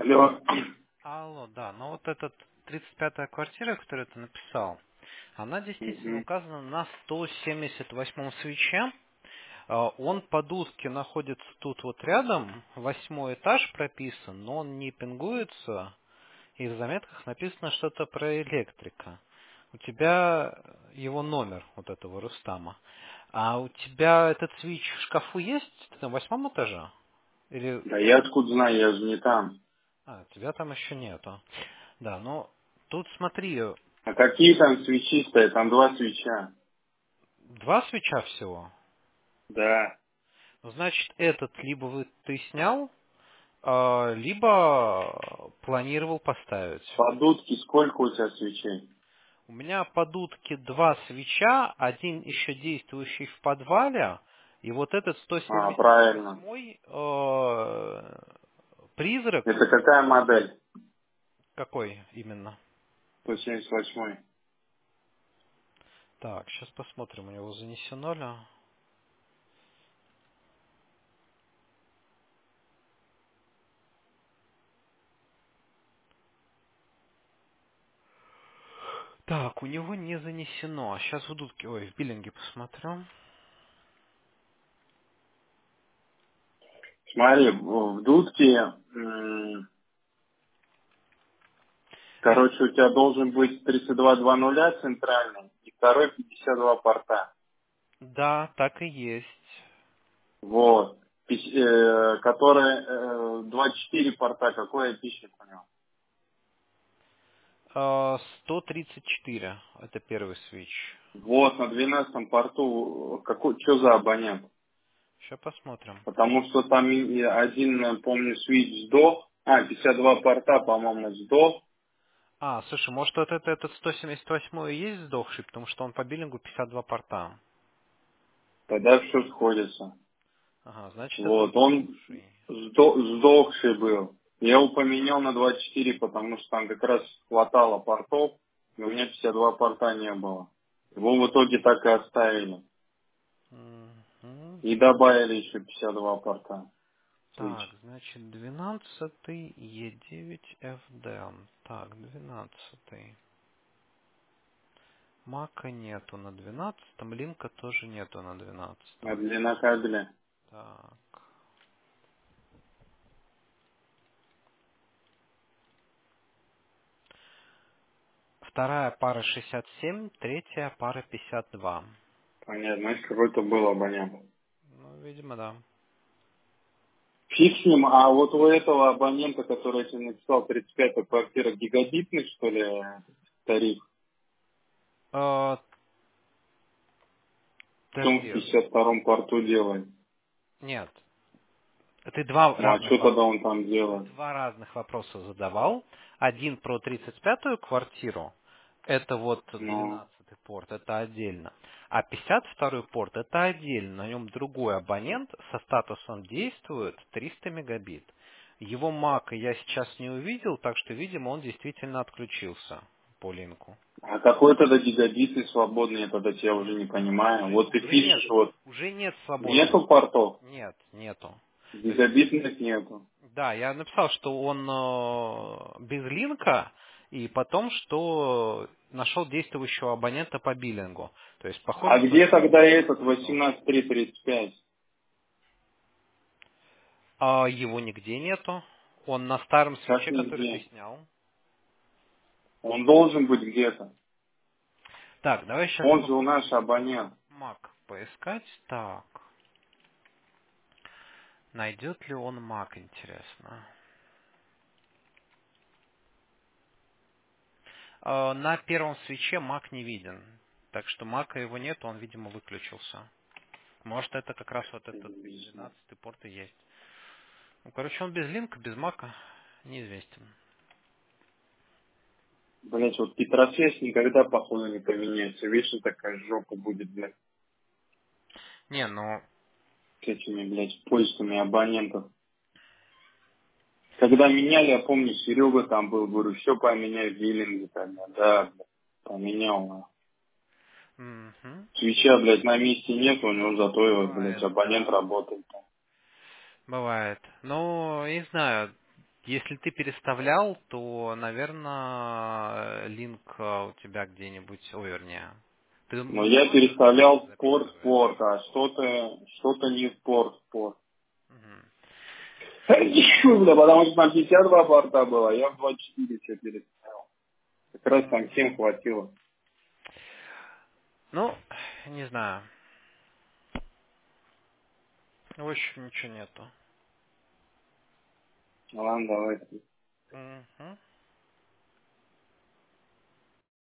Алло. Алло, да, ну вот этот 35-я квартира, которую ты написал, она действительно Мгм. указана на 178-м свече. Он по дудке находится тут вот рядом, 8-й этаж прописан, но он не пингуется, и в заметках написано что-то про электрика. У тебя его номер, вот этого Рустама. А у тебя этот свич в шкафу есть? Ты на 8-м этаже? Или... Да я откуда знаю, я же не там. тебя там еще нету. Да, ну, тут смотри, А какие там свечи стоят? Там два свеча. 2 свеча всего. Да. Ну, значит, этот либо ты снял, либо планировал поставить. По дудке сколько у тебя свечей? У меня под утки 2 свеча, один еще действующий в подвале, и вот этот А, правильно. 178-й призрак, Это какая модель? какой именно? 178. Так, сейчас посмотрим, у него занесено ли. Так, у него не занесено. Сейчас в дудке, в биллинге посмотрю. Смотри, в дудке, Нет, короче, у тебя должен быть 3220 центральный и второй 52 порта. да, так и есть. Вот. Который 24 порта, какой опишник у него? 134. Это первый свич. Вот, на 12 порту, что за абонент? Сейчас посмотрим. Потому что там и один, помню, свич сдох, 52 порта, по-моему, сдох, Слушай, может вот этот 178 и есть сдохший, потому что он по биллингу 52 порта. тогда все сходится. Ага, значит это Вот, он сдохший. сдохший был. Я его поменял на 24, потому что там как раз хватало портов, и у меня 52 порта не было. Его в итоге так и оставили. Мгм. И добавили еще 52 порта. Так, Свич. значит 12 Е9ФД. Так, 12. Мака нету на 12, линка тоже нету на 12. А длина кабеля. Так. Вторая пара 67, третья пара 52. Понятно, значит, какой-то был абонент. Ну, видимо, да. Фиг с ним, а вот у этого абонента, который я тебе написал, 35-я квартира, гигабитный, что ли, тариф? Э, Что он в подожди. 52-м порту делает? Нет. Ты два Ну, а разных, что тогда он там делает? два разных вопроса задавал. Один про 35-ю квартиру. Это вот Ну, 12-й порт, это отдельно. А 52-й порт, это отдельно. На нем другой абонент со статусом действует 300 мегабит. Его мака я сейчас не увидел, так что, видимо, он действительно отключился по линку. а какой тогда гигабитный свободный, я тогда тебя уже не понимаю. Вот ты Уже нет. пишешь, вот, Уже нет свободных. нету портов, Нет, нету. гигабитных нету. Да, я написал, что он без линка, и потом, что нашел действующего абонента по биллингу. То есть, А похоже, что где тогда этот сдох. 18335? А его нигде нету. Он на старом Как свече, который ты нигде? снял. Он должен быть где-то. Так, давай сейчас Он же у нас попробуем абонент. Mac поискать. Так, найдет ли он Mac, интересно. На первом свече Mac не виден. Так что Мака его нет, он, видимо, выключился. Может, это как раз вот этот 12-й порт и есть. Ну, короче, он без линка, без мака, неизвестен. Блять, вот Петросвязь никогда, походу, не поменяется. Вечно такая жопа будет, блядь, Не, ну, с этими, блядь, поисками абонентов. Когда меняли, я помню, Серега там был, говорю, все поменяй в Виллинге тогда. Да, блядь, поменял. нахуй. мгм. Свеча, блядь, на месте нет, у него зато, блядь, Бывает, абонент да. работает. Бывает. Ну, не знаю. Если ты переставлял, то, наверное, линк у тебя где-нибудь, ой, вернее, ты Но я много переставлял записываешь. спорт, а что-то не спорт. Мгм. Да, потому что там 52 порта было, я в 24 все переставил. Как раз там Мгм. 7 хватило. Ну, не знаю. В общем, ничего нету. Ладно, давай. Мгм.